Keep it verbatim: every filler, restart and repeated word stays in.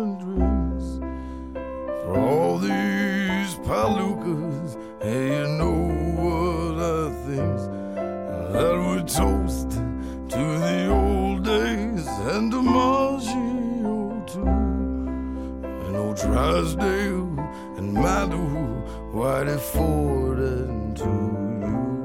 and drinks. For all these palookas, hey, you know what I think? That we toast to the old days and DiMaggio too. And old Drysdale and Madu, Whitey Ford and to you.